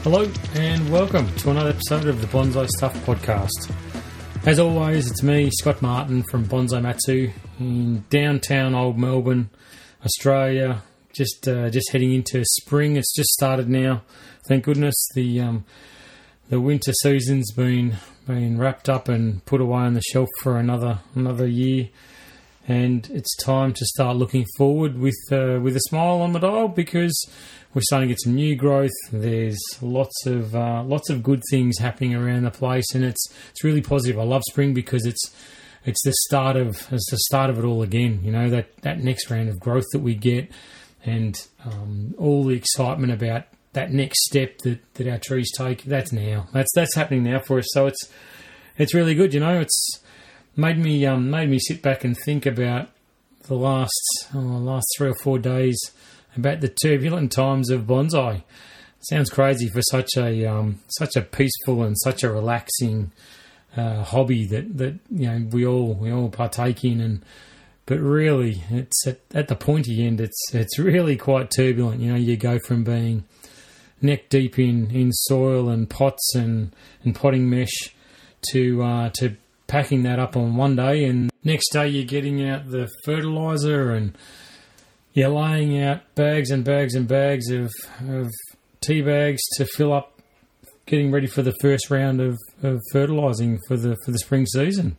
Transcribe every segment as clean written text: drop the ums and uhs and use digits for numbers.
Hello and welcome to another episode of the Bonsai Stuff podcast. As always, it's me, Scott Martin from Bonsai Matsu in downtown Old Melbourne, Australia. Just heading into spring. It's just started now. Thank goodness the winter season's been wrapped up and put away on the shelf for another year. And it's time to start looking forward with a smile on the dial, because we're starting to get some new growth. There's lots of good things happening around the place, and it's really positive. I love spring because it's the start of it all again. You know, that next round of growth that we get, and all the excitement about that next step that our trees take. That's now. That's happening now for us. So it's really good. You know, it's made me sit back and think about the last 3 or 4 days about the turbulent times of bonsai. Sounds crazy for such a peaceful and such a relaxing hobby that you know we all partake in, but really it's at the pointy end. It's really quite turbulent. You know, you go from being neck deep in soil and pots and potting mesh to packing that up on one day, and next day you're getting out the fertilizer and you're laying out bags and bags and bags of tea bags to fill up, getting ready for the first round of fertilising for the spring season.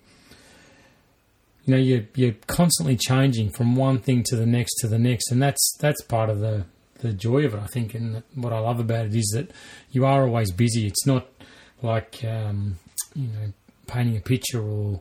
You know, you're constantly changing from one thing to the next, and that's part of the joy of it, I think. And what I love about it is that you are always busy. It's not like painting a picture or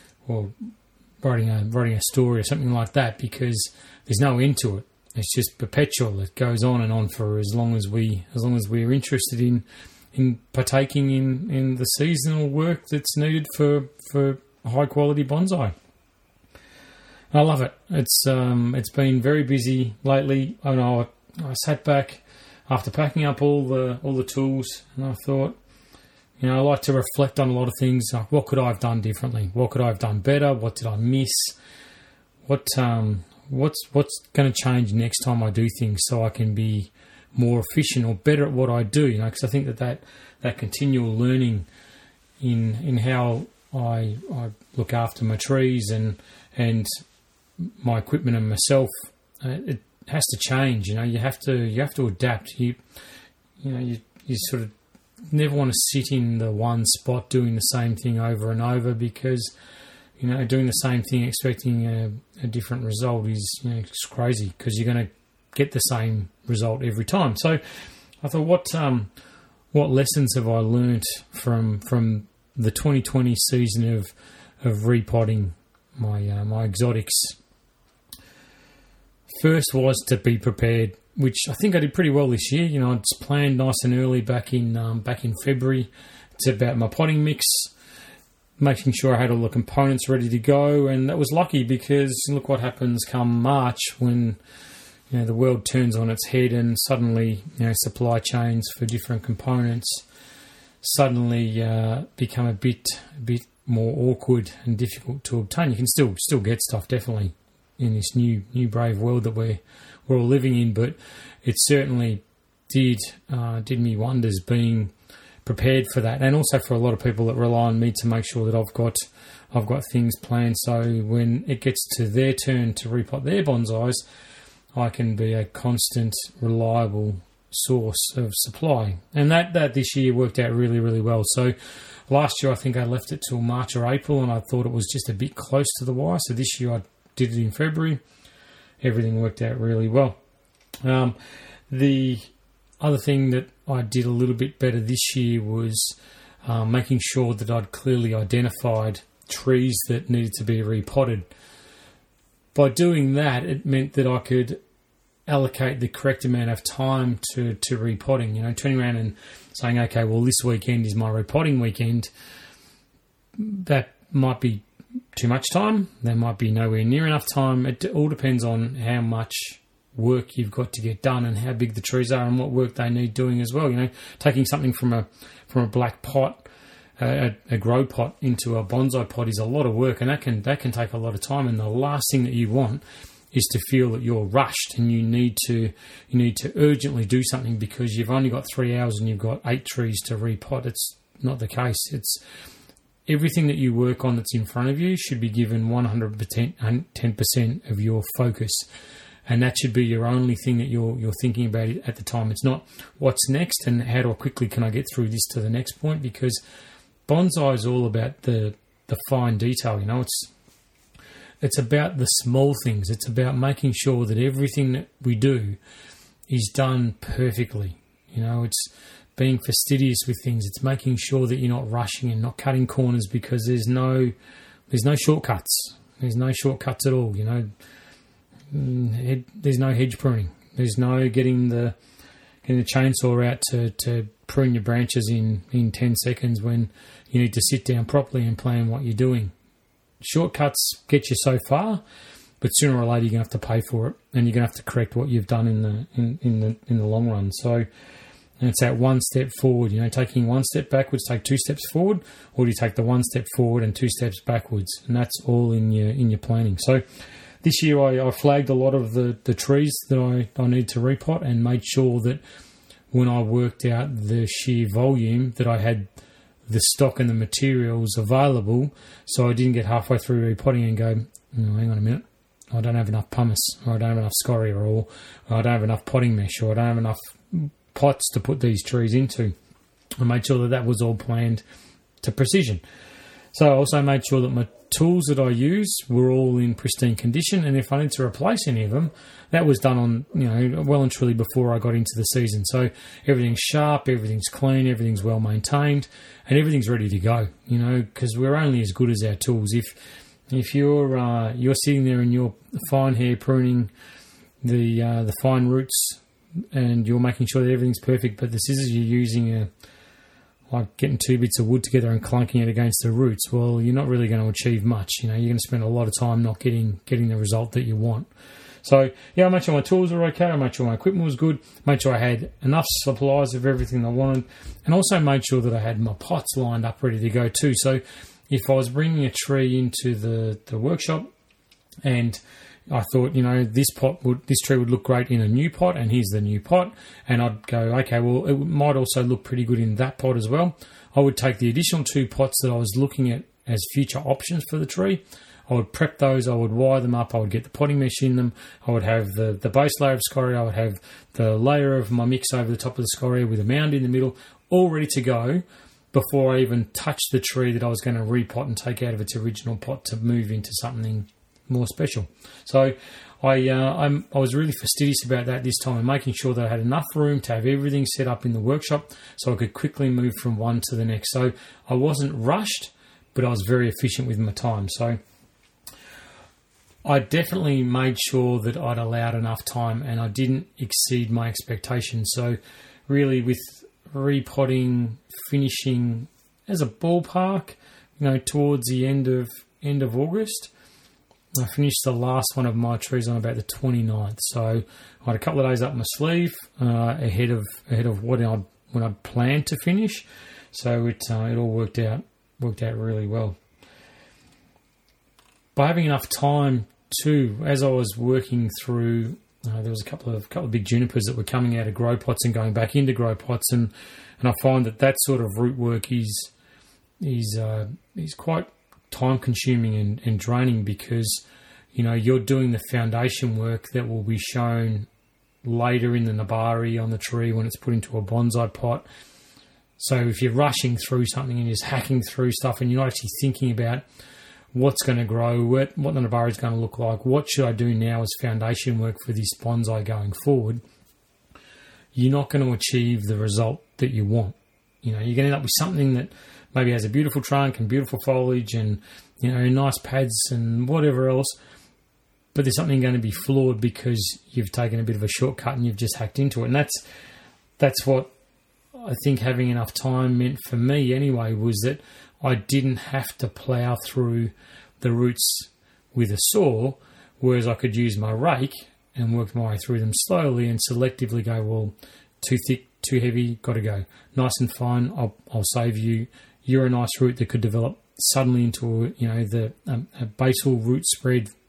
writing a story or something like that, because there's no end to it. It's just perpetual. It goes on and on for as long as we're interested in partaking in the seasonal work that's needed for high quality bonsai. I love it. It's been very busy lately. I sat back after packing up all the tools, and I thought, you know, I like to reflect on a lot of things. Like, what could I have done differently? What could I have done better? What did I miss? What's going to change next time I do things so I can be more efficient or better at what I do? You know, because I think that continual learning in how I look after my trees and my equipment and myself, it has to change. You know, you have to adapt. You sort of never want to sit in the one spot doing the same thing over and over, because, you know, doing the same thing expecting a different result is, you know, it's crazy, because you're going to get the same result every time. So I thought, what lessons have I learnt from the 2020 season of repotting my exotics? First was to be prepared, which I think I did pretty well this year. You know, I'd planned nice and early back in February. It's about my potting mix, making sure I had all the components ready to go, and that was lucky, because look what happens come March when, you know, the world turns on its head and suddenly, you know, supply chains for different components suddenly become a bit more awkward and difficult to obtain. You can still get stuff, definitely, in this new brave world that we're all living in, but it certainly did me wonders being prepared for that, and also for a lot of people that rely on me to make sure that I've got things planned, so when it gets to their turn to repot their bonsais, I can be a constant, reliable source of supply. And that this year worked out really, really well. So last year I think I left it till March or April, and I thought it was just a bit close to the wire. So this year I did it in February. Everything worked out really well. The other thing that I did a little bit better this year was making sure that I'd clearly identified trees that needed to be repotted. By doing that, it meant that I could allocate the correct amount of time to repotting. You know, turning around and saying, okay, well, this weekend is my repotting weekend. That might be too much time. There might be nowhere near enough time. It all depends on how much work you've got to get done and how big the trees are and what work they need doing as well. You know, taking something from a black pot, a grow pot, into a bonsai pot is a lot of work, and that can take a lot of time. And the last thing that you want is to feel that you're rushed and you need to urgently do something because you've only got 3 hours and you've got 8 trees to repot. It's not the case. It's everything that you work on that's in front of you should be given 110% of your focus. And that should be your only thing that you're thinking about at the time. It's not what's next and how quickly can I get through this to the next point, because bonsai is all about the fine detail. It's about the small things. It's about making sure that everything that we do is done perfectly. It's being fastidious with things. It's making sure that you're not rushing and not cutting corners, because there's no shortcuts. There's no shortcuts at all. There's no hedge pruning. There's no getting the chainsaw out to prune your branches in 10 seconds when you need to sit down properly and plan what you're doing. Shortcuts get you so far, but sooner or later you're going to have to pay for it, and you're going to have to correct what you've done in the long run. So it's that one step forward. Taking one step backwards, take 2 steps forward, or do you take the 1 step forward and 2 steps backwards? And that's all in your planning. So this year I flagged a lot of the trees that I need to repot, and made sure that when I worked out the sheer volume that I had the stock and the materials available, so I didn't get halfway through repotting and go, hang on a minute, I don't have enough pumice, or I don't have enough scoria, or I don't have enough potting mesh, or I don't have enough pots to put these trees into. I made sure that was all planned to precision. So I also made sure that my tools that I use were all in pristine condition, and if I need to replace any of them, that was done on well and truly before I got into the season. So everything's sharp, everything's clean, everything's well maintained, and everything's ready to go. Because we're only as good as our tools. If you're sitting there and you're fine hair pruning the fine roots, and you're making sure that everything's perfect, but the scissors you're using like getting 2 bits of wood together and clunking it against the roots, well, you're not really going to achieve much. You're going to spend a lot of time not getting the result that you want. So, I made sure my tools were okay. I made sure my equipment was good. Made sure I had enough supplies of everything I wanted. And also made sure that I had my pots lined up ready to go too. So if I was bringing a tree into the workshop and I thought, this tree would look great in a new pot, and here's the new pot. And I'd go, okay, well, it might also look pretty good in that pot as well. I would take the additional 2 pots that I was looking at as future options for the tree. I would prep those. I would wire them up. I would get the potting mesh in them. I would have the base layer of scoria. I would have the layer of my mix over the top of the scoria with a mound in the middle, all ready to go before I even touched the tree that I was going to repot and take out of its original pot to move into something more special. So I was really fastidious about that this time, and making sure that I had enough room to have everything set up in the workshop so I could quickly move from one to the next. So I wasn't rushed, but I was very efficient with my time. So I definitely made sure that I'd allowed enough time and I didn't exceed my expectations. So really, with repotting, finishing as a ballpark, towards the end of August, I finished the last one of my trees on about the 29th. So I had a couple of days up my sleeve ahead of when I'd planned to finish. So it all worked out really well. By having enough time too, as I was working through, there was a couple of big junipers that were coming out of grow pots and going back into grow pots, and I find that sort of root work is quite time consuming and draining, because you're doing the foundation work that will be shown later in the nabari on the tree when it's put into a bonsai pot. So if you're rushing through something and just hacking through stuff and you're not actually thinking about what's going to grow, what the nabari is going to look like, what should I do now as foundation work for this bonsai going forward, you're not going to achieve the result that you want. You're going to end up with something that maybe has a beautiful trunk and beautiful foliage and nice pads and whatever else, but there's something going to be flawed because you've taken a bit of a shortcut and you've just hacked into it. And that's what I think having enough time meant for me anyway, was that I didn't have to plough through the roots with a saw, whereas I could use my rake and work my way through them slowly and selectively go, well, too thick, too heavy, got to go. Nice and fine, I'll save you. You're a nice root that could develop suddenly into a basal root spread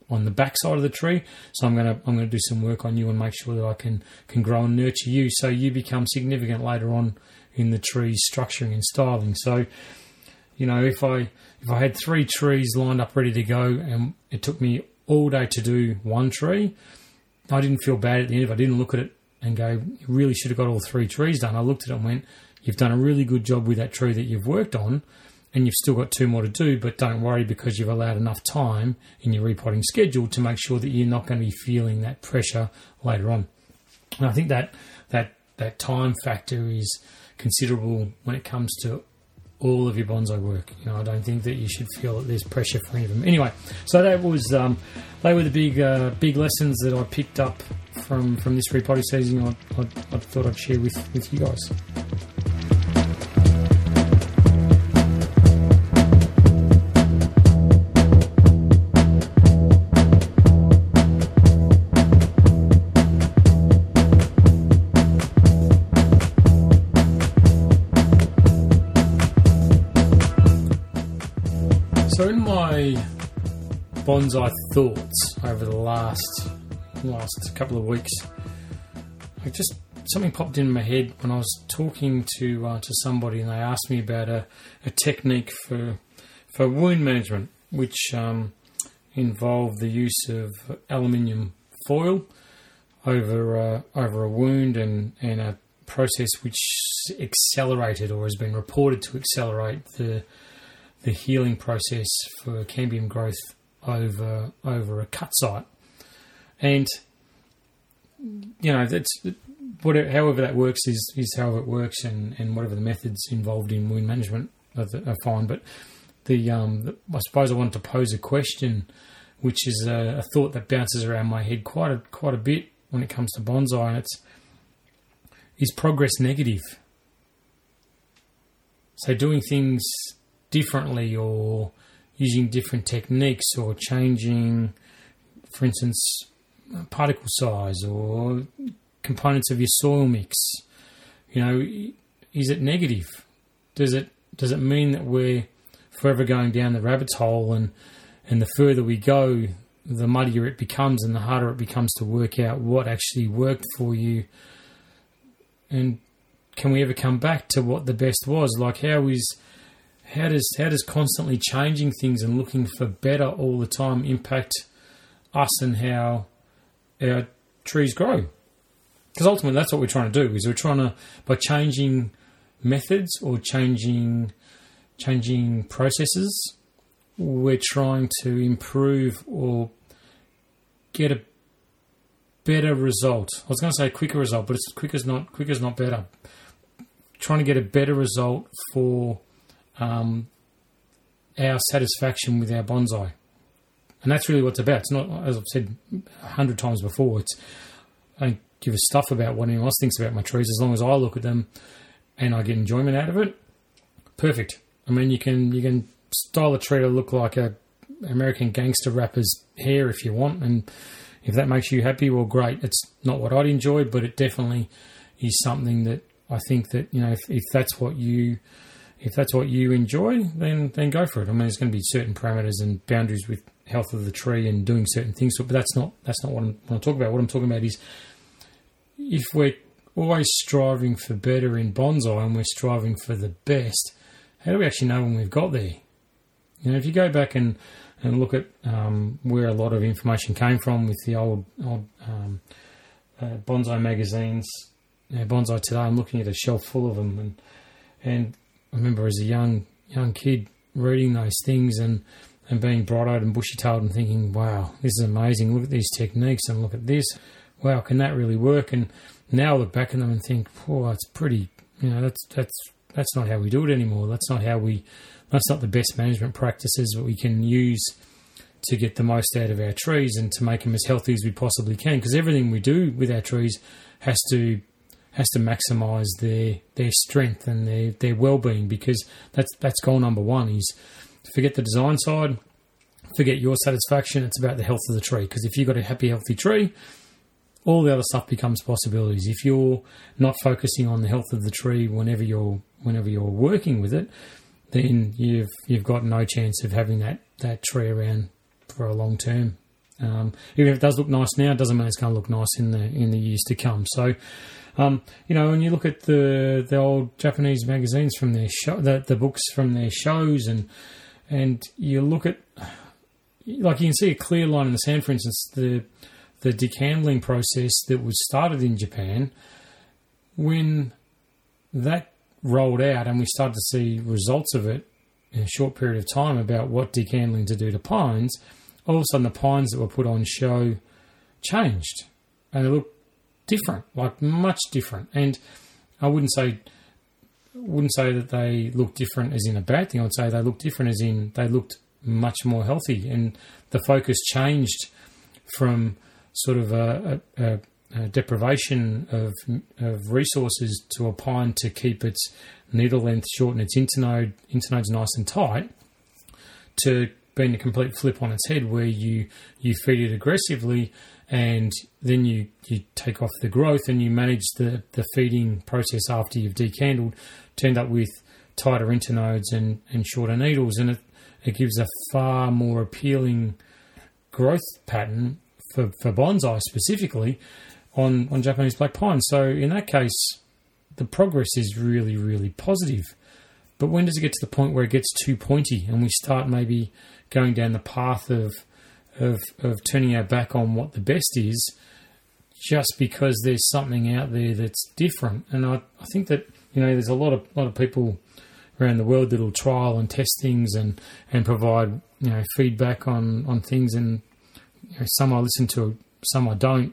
on the backside of the tree. So I'm gonna do some work on you and make sure that I can grow and nurture you, so you become significant later on in the tree's structuring and styling. So, if I had 3 trees lined up ready to go and it took me all day to do one tree, I didn't feel bad at the end of it. I didn't look at it and go, you really should have got all 3 trees done. I looked at it and went, you've done a really good job with that tree that you've worked on, and you've still got 2 more to do, but don't worry, because you've allowed enough time in your repotting schedule to make sure that you're not going to be feeling that pressure later on. And I think that time factor is considerable when it comes to all of your bonsai work. I don't think that you should feel that there's pressure for any of them. Anyway, so that was they were the big lessons that I picked up from this repotting season. I thought I'd share with you guys. So in my bonsai thoughts over the last couple of weeks, something popped in my head when I was talking to somebody, and they asked me about a technique for wound management, which involved the use of aluminium foil over a wound, and a process which accelerated, or has been reported to accelerate, the healing process for cambium growth over a cut site. And that's however that works is however it works, and whatever the methods involved in wound management are fine. But I suppose I wanted to pose a question, which is a thought that bounces around my head quite a bit when it comes to bonsai, and is progress negative? So doing things differently, or using different techniques, or changing, for instance, particle size or components of your soil mix, is it negative? Does it mean that we're forever going down the rabbit's hole, and the further we go, the muddier it becomes and the harder it becomes to work out what actually worked for you? And can we ever come back to what the best was? Like, how does constantly changing things and looking for better all the time impact us and how our trees grow? Because ultimately that's what we're trying to do, is we're trying to, by changing methods or changing processes, we're trying to improve or get a better result. I was going to say a quicker result, but it's quicker's not better. Trying to get a better result for our satisfaction with our bonsai. And that's really what it's about. It's not, as I've said 100 times before, I don't give a stuff about what anyone else thinks about my trees, as long as I look at them and I get enjoyment out of it. Perfect. I mean, you can style a tree to look like a American gangster rapper's hair if you want, and if that makes you happy, well, great. It's not what I'd enjoy, but it definitely is something that I think that, if that's what you enjoy, then go for it. I mean, there's going to be certain parameters and boundaries with health of the tree and doing certain things, but that's not what I'm talking about. What I'm talking about is, if we're always striving for better in bonsai and we're striving for the best, how do we actually know when we've got there? If you go back and look at where a lot of information came from with the old bonsai magazines, Bonsai Today, I'm looking at a shelf full of them, and I remember as a young kid reading those things and being bright-eyed and bushy-tailed and thinking, wow, this is amazing. Look at these techniques and look at this. Wow, can that really work? And now I look back at them and think, oh, it's pretty, that's not how we do it anymore. That's not the best management practices that we can use to get the most out of our trees and to make them as healthy as we possibly can. Because everything we do with our trees has to maximise their strength and their well-being, because that's goal number one, is forget the design side, forget your satisfaction. It's about the health of the tree, because if you've got a happy, healthy tree, all the other stuff becomes possibilities. If you're not focusing on the health of the tree whenever you're working with it, then you've got no chance of having that tree around for a long term. Even if it does look nice now, it doesn't mean it's going to look nice in the years to come. So, when you look at the old Japanese magazines from their show, the books from their shows, and you look at, like, you can see a clear line in the sand. For instance, the decandeling process that was started in Japan, when that rolled out and we started to see results of it in a short period of time about what decandling to do to pines, all of a sudden the pines that were put on show changed and they looked different, like much different. And I wouldn't say that they looked different as in a bad thing. I would say they looked different as in they looked much more healthy, and the focus changed from sort of a deprivation of resources to a pine to keep its needle length short and its internodes nice and tight, to being a complete flip on its head, where you feed it aggressively and then you take off the growth and you manage the feeding process after you've decandled to end up with tighter internodes and shorter needles. And it gives a far more appealing growth pattern for bonsai specifically on Japanese black pine. So in that case, the progress is really, really positive. But when does it get to the point where it gets too pointy and we start maybe going down the path of turning our back on what the best is, just because there's something out there that's different? And I think that, there's a lot of people around the world that will trial and test things and provide, feedback on things, and some I listen to, some I don't.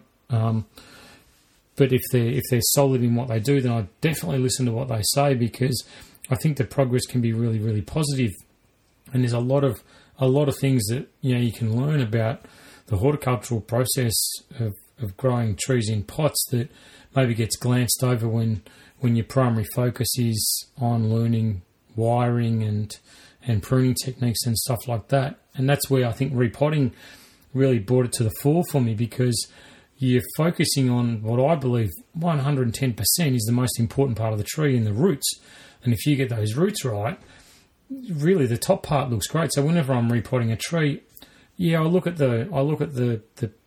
But if they're solid in what they do, then I definitely listen to what they say, because I think the progress can be really, really positive. And there's a lot of things that you can learn about the horticultural process of growing trees in pots that maybe gets glanced over when your primary focus is on learning wiring and pruning techniques and stuff like that. And that's where I think repotting really brought it to the fore for me, because you're focusing on what I believe 110% is the most important part of the tree, in the roots. And if you get those roots right, really the top part looks great. So whenever I'm repotting a tree, I look at the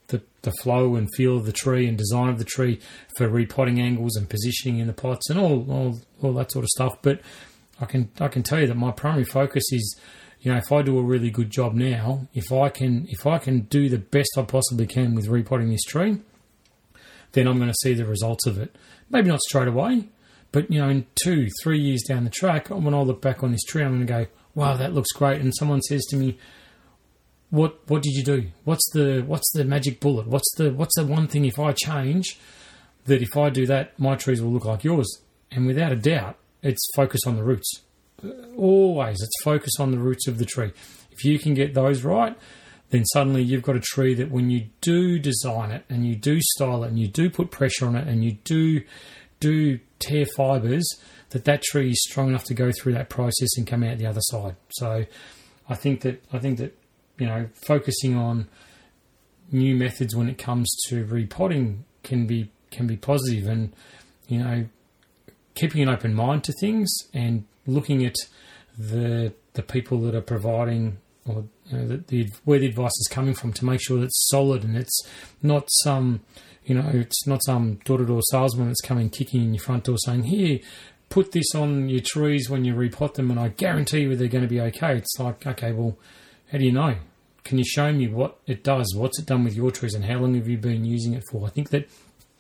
flow and feel of the tree and design of the tree for repotting angles and positioning in the pots and all that sort of stuff. But I can tell you that my primary focus is, if I do a really good job now, if I can do the best I possibly can with repotting this tree, then I'm going to see the results of it. Maybe not straight away, but in 2-3 years down the track, when I look back on this tree, I'm going to go, wow, that looks great. And someone says to me, what did you do? What's the magic bullet? What's the one thing, if I change, that if I do that, my trees will look like yours? And without a doubt, it's focus on the roots. Always, it's focus on the roots of the tree. If you can get those right, then suddenly you've got a tree that when you do design it and you do style it and you do put pressure on it and you do tear fibres, that tree is strong enough to go through that process and come out the other side. So I think that focusing on new methods when it comes to repotting can be positive, and keeping an open mind to things and looking at the people that are providing, or where the advice is coming from, to make sure that it's solid and it's not some door-to-door salesman that's coming kicking in your front door saying, here, put this on your trees when you repot them and I guarantee you they're going to be okay. It's like, okay, well, how do you know? Can you show me what it does? What's it done with your trees and how long have you been using it for? I think that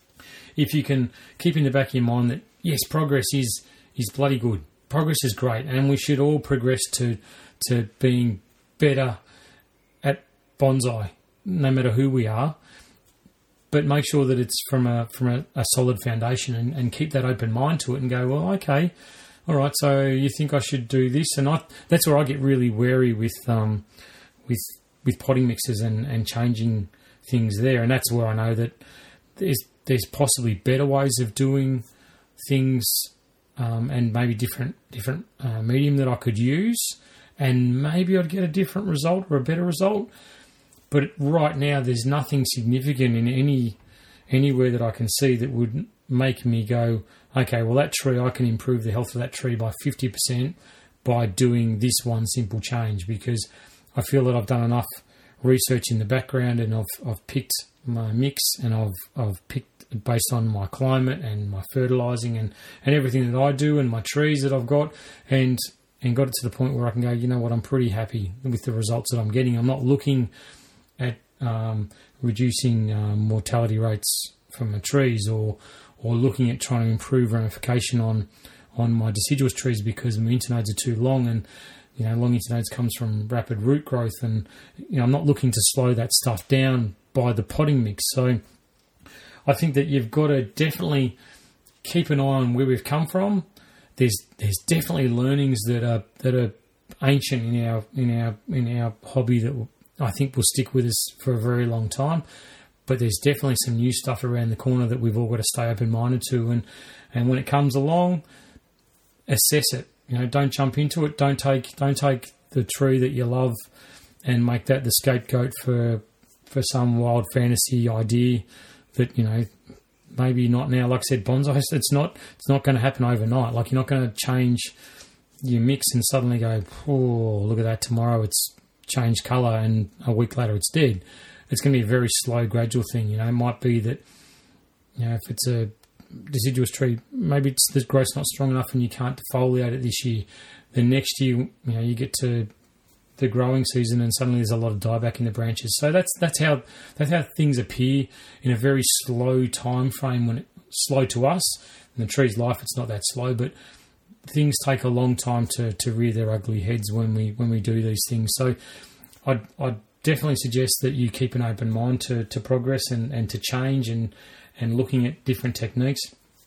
if you can keep in the back of your mind that, yes, progress is bloody good. Progress is great, and we should all progress to being better at bonsai, no matter who we are. But make sure that it's from a solid foundation, and keep that open mind to it, and go, well, okay, all right. So you think I should do this, and that's where I get really wary with potting mixes and changing things there, and that's where I know that there's possibly better ways of doing things. And maybe different medium that I could use, and maybe I'd get a different result or a better result. But right now, there's nothing significant in anywhere that I can see that would make me go, okay, well, that tree, I can improve the health of that tree by 50% by doing this one simple change, because I feel that I've done enough research in the background, and I've picked my mix, and I've picked based on my climate and my fertilising and everything that I do and my trees that I've got, and got it to the point where I can go, you know what, I'm pretty happy with the results that I'm getting. I'm not looking at reducing mortality rates from my trees, or looking at trying to improve ramification on my deciduous trees because my internodes are too long, and long internodes comes from rapid root growth, and I'm not looking to slow that stuff down by the potting mix. So I think that you've got to definitely keep an eye on where we've come from. There's definitely learnings that are ancient in our hobby that I think will stick with us for a very long time. But there's definitely some new stuff around the corner that we've all got to stay open-minded to. And when it comes along, assess it. Don't jump into it. Don't take the tree that you love and make that the scapegoat for some wild fantasy idea that, maybe not now. Like I said, bonsai, it's not going to happen overnight. Like, you're not going to change your mix and suddenly go, oh, look at that, tomorrow it's changed colour and a week later it's dead. It's going to be a very slow, gradual thing. It might be that, if it's a deciduous tree, maybe the growth's not strong enough and you can't defoliate it this year. Then next year, you get to the growing season and suddenly there's a lot of dieback in the branches. So that's how things appear in a very slow time frame. When it's slow to us, in the tree's life, it's not that slow, but things take a long time to rear their ugly heads when we do these things. So I'd definitely suggest that you keep an open mind to progress and to change and looking at different techniques.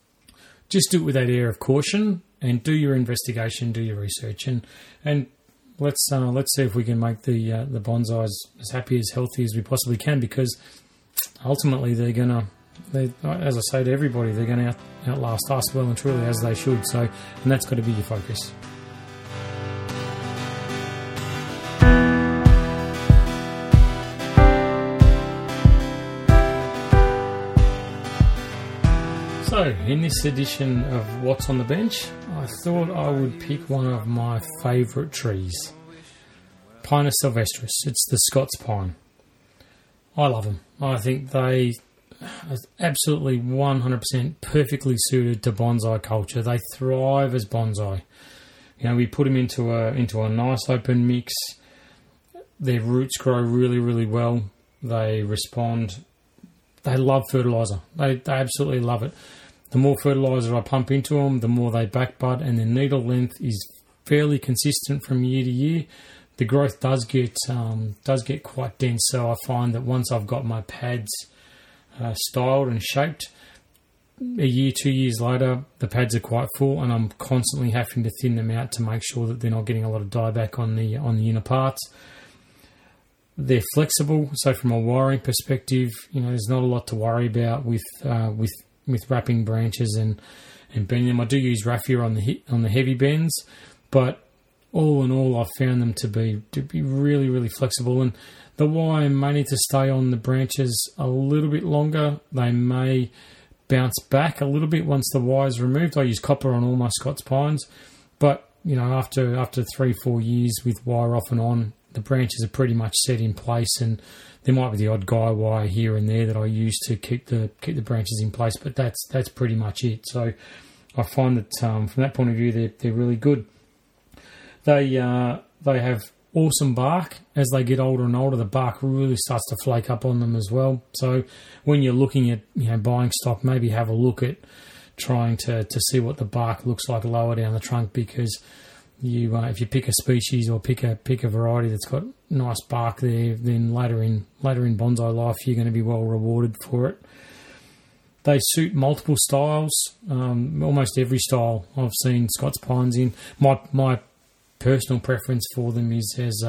Just do it with that air of caution and do your investigation, do your research, and let's see if we can make the bonsais as happy, as healthy as we possibly can, because ultimately they, as I say to everybody, they're going to outlast us well and truly, as they should. So, and that's got to be your focus. So, in this edition of What's on the Bench, I thought I would pick one of my favourite trees, Pinus sylvestris. It's the Scots pine. I love them. I think they are absolutely 100% perfectly suited to bonsai culture. They thrive as bonsai. We put them into a nice open mix. Their roots grow really, really well. They respond. They love fertiliser. They absolutely love it. The more fertiliser I pump into them, the more they backbud, and their needle length is fairly consistent from year to year. The growth does get quite dense, so I find that once I've got my pads styled and shaped, a year, 2 years later, the pads are quite full, and I'm constantly having to thin them out to make sure that they're not getting a lot of dieback on the inner parts. They're flexible, so from a wiring perspective, there's not a lot to worry about with wrapping branches and bending them. I do use raffia on the heavy bends, but all in all, I've found them to be really, really flexible. And the wire may need to stay on the branches a little bit longer. They may bounce back a little bit once the wire's removed. I use copper on all my Scots pines, but after 3-4 years with wire off and on, the branches are pretty much set in place, and there might be the odd guy wire here and there that I use to keep the branches in place, but that's pretty much it. So I find that from that point of view, they're really good. They have awesome bark. As they get older and older, the bark really starts to flake up on them as well. So when you're looking at buying stock, maybe have a look at trying to see what the bark looks like lower down the trunk, because if you pick a species or pick a variety that's got nice bark there, then later in bonsai life you're going to be well rewarded for it. They suit multiple styles, almost every style I've seen Scots pines in. My personal preference for them is as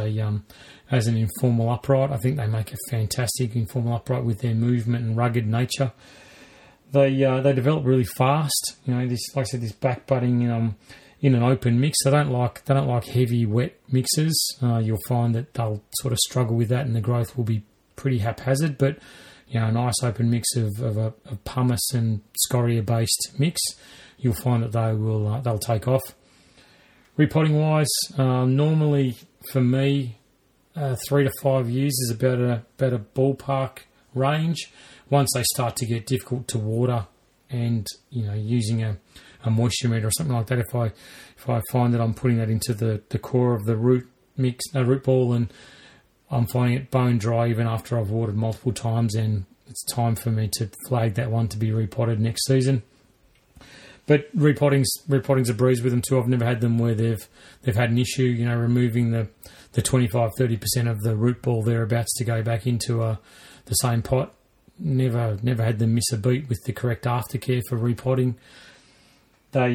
an informal upright. I think they make a fantastic informal upright with their movement and rugged nature. They develop really fast. This, like I said, this backbudding in an open mix. They don't like heavy, wet mixes. You'll find that they'll sort of struggle with that, and the growth will be pretty haphazard. But a nice open mix of a pumice and scoria based mix, you'll find that they'll take off. Repotting wise, normally for me, 3 to 5 years is about a ballpark range. Once they start to get difficult to water, and using a moisture meter or something like that, if I find that I'm putting that into the core of the root ball, and I'm finding it bone dry even after I've watered multiple times, and it's time for me to flag that one to be repotted next season. But repotting's a breeze with them too. I've never had them where they've had an issue. Removing the 25-30% of the root ball thereabouts to go back into the same pot. Never had them miss a beat with the correct aftercare for repotting. They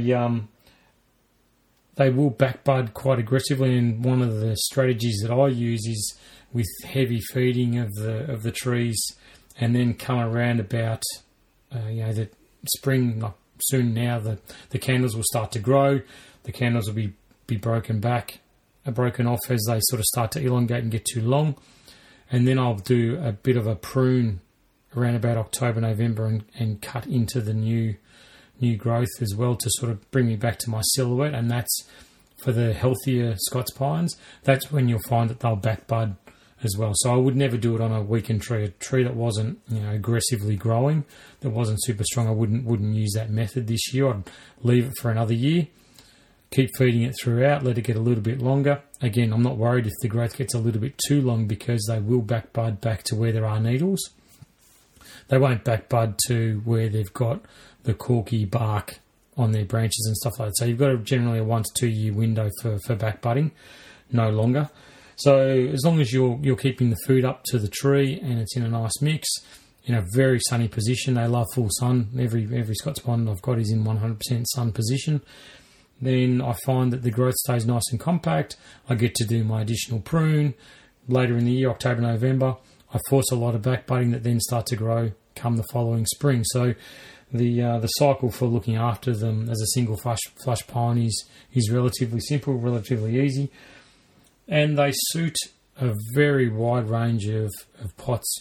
will backbud quite aggressively, and one of the strategies that I use is with heavy feeding of the trees, and then come around about the spring. Like soon now, the candles will start to grow. The candles will be broken off as they sort of start to elongate and get too long, and then I'll do a bit of a prune around about October, November, and cut into the new growth as well to sort of bring me back to my silhouette. And that's for the healthier Scots pines. That's when you'll find that they'll back bud as well. So I would never do it on a weakened tree. A tree that wasn't aggressively growing, that wasn't super strong, I wouldn't use that method this year. I'd leave it for another year, keep feeding it throughout, let it get a little bit longer. Again, I'm not worried if the growth gets a little bit too long, because they will back bud back to where there are needles. They won't back bud to where they've got the corky bark on their branches and stuff like that. So you've got generally a 1 to 2 year window for back budding, no longer. So as long as you're keeping the food up to the tree and it's in a nice mix, in a very sunny position. They love full sun. Every Scots pine I've got is in 100% sun position. Then I find that the growth stays nice and compact. I get to do my additional prune later in the year, October, November. I force a lot of back budding that then start to grow come the following spring. So the cycle for looking after them as a single flush pine is relatively simple, relatively easy, and they suit a very wide range of pots.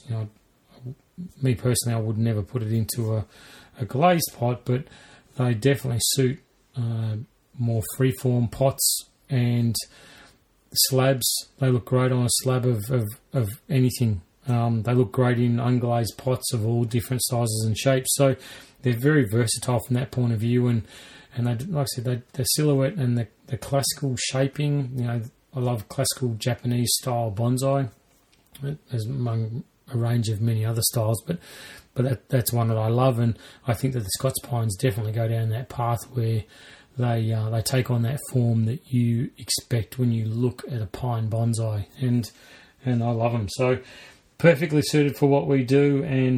Me personally, I would never put it into a glazed pot, but they definitely suit more freeform pots and slabs. They look great on a slab of anything. They look great in unglazed pots of all different sizes and shapes. So they're very versatile from that point of view. And they, like I said, the silhouette and the classical shaping. I love classical Japanese style bonsai, as among a range of many other styles. But that's one that I love, and I think that the Scots pines definitely go down that path where they take on that form that you expect when you look at a pine bonsai, and I love them. So perfectly suited for what we do. And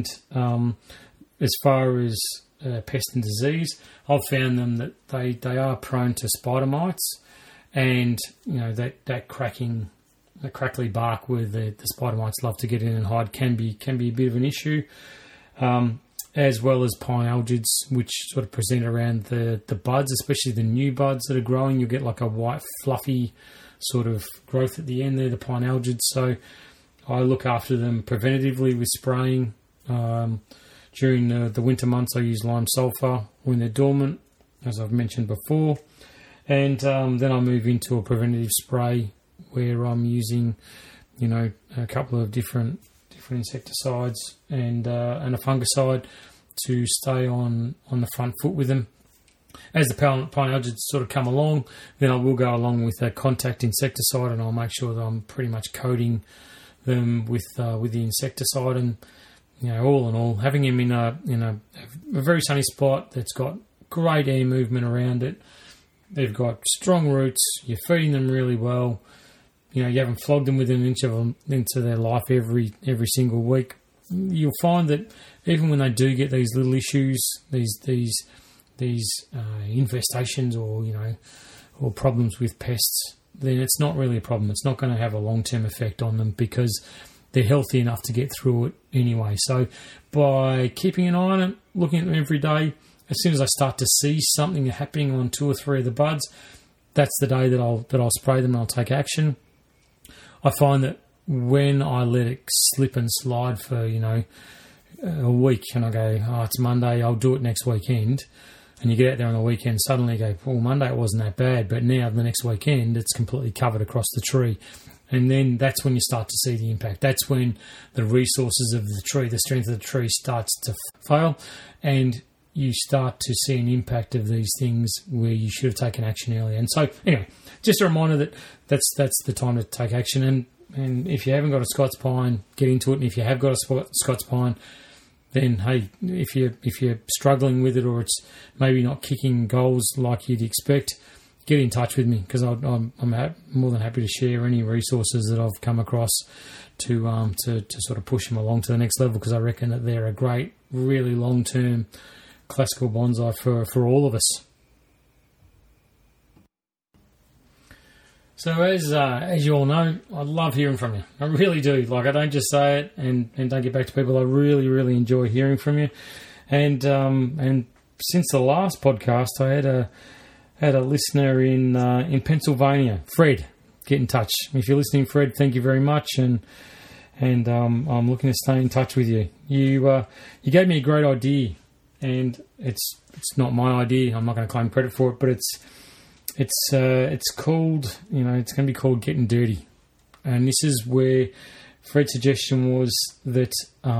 as far as pest and disease, I've found them that they are prone to spider mites, and that crackly bark where the spider mites love to get in and hide can be a bit of an issue. As well as pine algids, which sort of present around the buds, especially the new buds that are growing. You'll get like a white, fluffy sort of growth at the end there, the pine algids. So I look after them preventatively with spraying. During the winter months, I use lime sulphur when they're dormant, as I've mentioned before. And then I move into a preventative spray where I'm using, a couple of different insecticides and a fungicide to stay on the front foot with them. As the pine algids sort of come along, then I will go along with a contact insecticide, and I'll make sure that I'm pretty much coating them with the insecticide. And all in all, having them in a very sunny spot that's got great air movement around it. They've got strong roots. You're feeding them really well. You haven't flogged them with an inch of them into their life every single week. You'll find that even when they do get these little issues, these infestations or problems with pests, then it's not really a problem. It's not going to have a long-term effect on them because they're healthy enough to get through it anyway. So by keeping an eye on it, looking at them every day, as soon as I start to see something happening on 2 or 3 of the buds, that's the day that I'll spray them and I'll take action. I find that when I let it slip and slide for, a week, and I go, it's Monday, I'll do it next weekend, and you get out there on the weekend, suddenly you go, Monday it wasn't that bad, but now the next weekend it's completely covered across the tree. And then that's when you start to see the impact. That's when the resources of the tree, the strength of the tree starts to fail, and you start to see an impact of these things where you should have taken action earlier. And so, anyway, just a reminder that that's the time to take action. And if you haven't got a Scots pine, get into it. And if you have got a Scots pine, then hey, if you're struggling with it, or it's maybe not kicking goals like you'd expect, get in touch with me, because I'm more than happy to share any resources that I've come across to sort of push them along to the next level, because I reckon that they're a great, really long-term classical bonsai for all of us. So as you all know, I love hearing from you. I really do. Like, I don't just say it and don't get back to people. I really, really enjoy hearing from you. And since the last podcast, I had a listener in Pennsylvania, Fred, get in touch. If you're listening, Fred, thank you very much, and I'm looking to stay in touch with you. You gave me a great idea, and it's not my idea. I'm not going to claim credit for it, but it's called, it's going to be called Getting Dirty, and this is where Fred's suggestion was that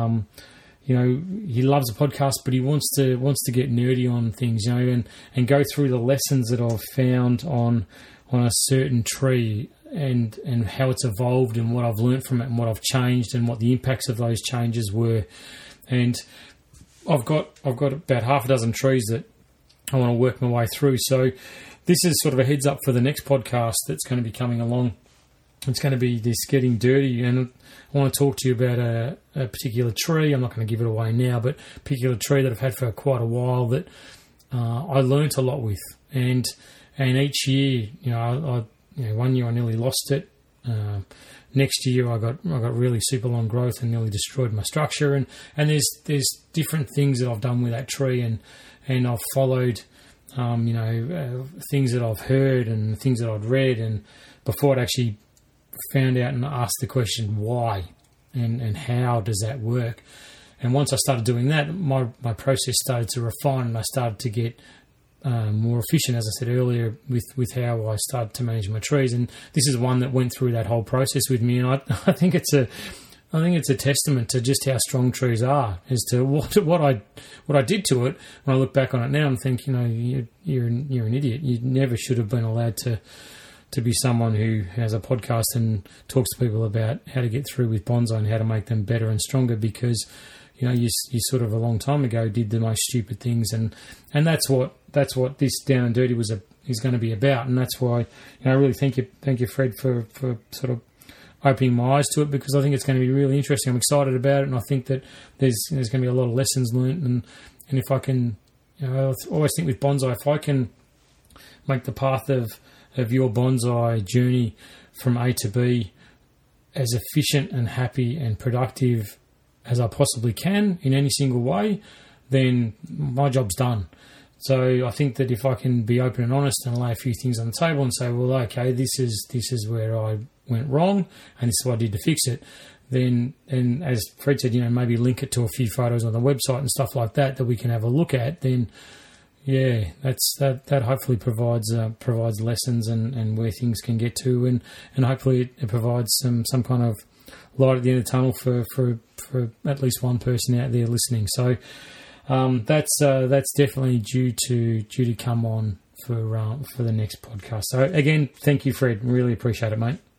he loves the podcast, but he wants to get nerdy on things, and go through the lessons that I've found on a certain tree and how it's evolved and what I've learnt from it and what I've changed and what the impacts of those changes were. And I've got about half a dozen trees that I want to work my way through. So this is sort of a heads up for the next podcast that's going to be coming along. It's going to be this Getting Dirty, and I want to talk to you about a particular tree. I'm not going to give it away now, but a particular tree that I've had for quite a while that I learnt a lot with. And each year, one year I nearly lost it. Next year I got really super long growth and nearly destroyed my structure. And there's different things that I've done with that tree, and I've followed things that I've heard and things that I'd read, and before I'd actually found out and asked the question why and how does that work. And once I started doing that, my process started to refine, and I started to get more efficient, as I said earlier, with how I started to manage my trees. And this is one that went through that whole process with me, and I think it's a testament to just how strong trees are, as to what I did to it. When I look back on it now and think, you're an idiot. You never should have been allowed to be someone who has a podcast and talks to people about how to get through with bonsai and how to make them better and stronger, because you sort of a long time ago did the most stupid things, and that's what this Down and Dirty is going to be about. And that's why I really thank you Fred for sort of opening my eyes to it, because I think it's going to be really interesting. I'm excited about it, and I think that there's going to be a lot of lessons learnt, and if I can, I always think with bonsai, if I can make the path of your bonsai journey from A to B as efficient and happy and productive as I possibly can in any single way, then my job's done. So I think that if I can be open and honest and lay a few things on the table and say, well, okay, this is where I went wrong and this is what I did to fix it, then, and as Fred said, maybe link it to a few photos on the website and stuff like that we can have a look at, then yeah, that hopefully provides lessons and where things can get to, and hopefully it provides some kind of light at the end of the tunnel for at least one person out there listening. So that's definitely due to come on for the next podcast. So again, thank you, Fred. Really appreciate it, mate.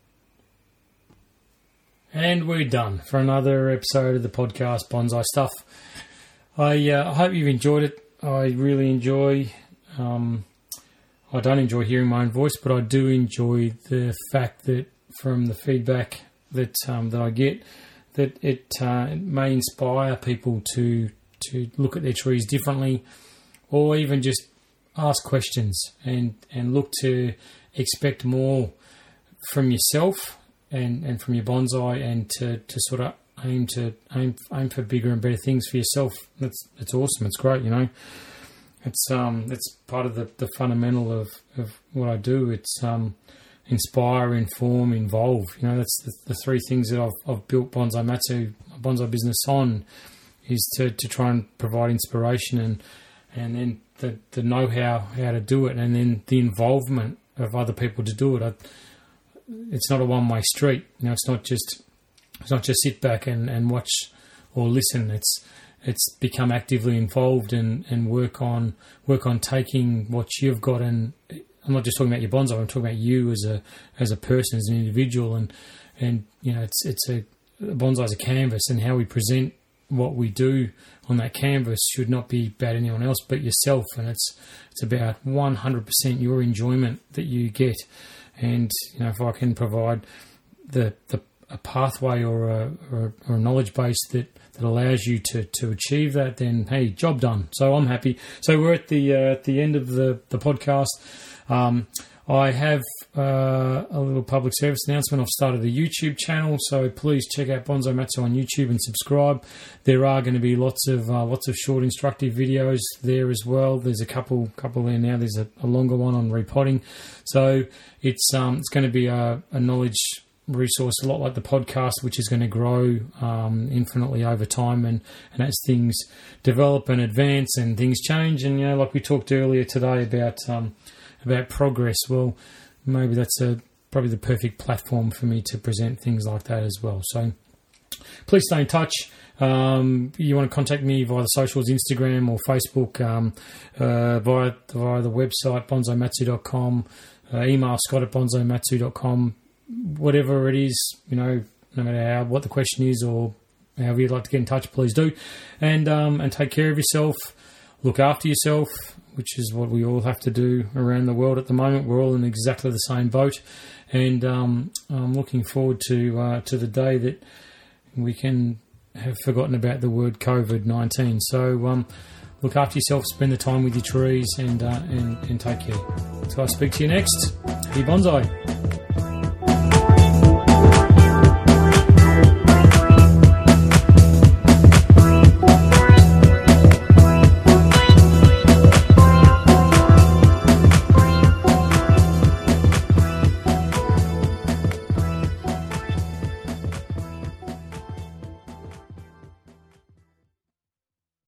And we're done for another episode of the podcast, Bonsai Stuff. I hope you've enjoyed it. I really enjoy. I don't enjoy hearing my own voice, but I do enjoy the fact that from the feedback that I get, that it may inspire people to look at their trees differently, or even just ask questions and look to expect more from yourself and from your bonsai, and to sort of aim for bigger and better things for yourself. It's awesome. It's great, It's part of the fundamental of what I do. It's inspire, inform, involve. That's the three things that I've built Bonsai Matsu, my bonsai business, on, is to try and provide inspiration and then the know-how to do it, and then the involvement of other people to do it. it's not a one-way street. It's not just sit back and watch or listen. It's become actively involved and work on taking what you've got. And I'm not just talking about your bonsai. I'm talking about you as a person, as an individual. And it's a bonsai is a canvas, and how we present what we do on that canvas should not be about anyone else but yourself. And it's about 100% your enjoyment that you get. And if I can provide a pathway or a knowledge base that allows you to achieve that, then hey, job done. So I'm happy. So we're at the end of the podcast. I have a little public service announcement. I've started a YouTube channel, so please check out Bonsai Matsu on YouTube and subscribe. There are going to be lots of short instructive videos there as well. There's a couple there now. There's a longer one on repotting. So it's going to be a knowledge resource, a lot like the podcast, which is going to grow infinitely over time, and as things develop and advance and things change, and like we talked earlier today about progress. Well, maybe that's probably the perfect platform for me to present things like that as well. So please stay in touch. You want to contact me via the socials, Instagram or Facebook, via the website bonsaimatsu.com, email scott@bonsaimatsu.com. Whatever it is, no matter what the question is or however you'd like to get in touch, please do. And take care of yourself. Look after yourself, which is what we all have to do around the world at the moment. We're all in exactly the same boat. And I'm looking forward to the day that we can have forgotten about the word COVID-19. So look after yourself, spend the time with your trees, and take care. So I'll speak to you next. Happy bonsai.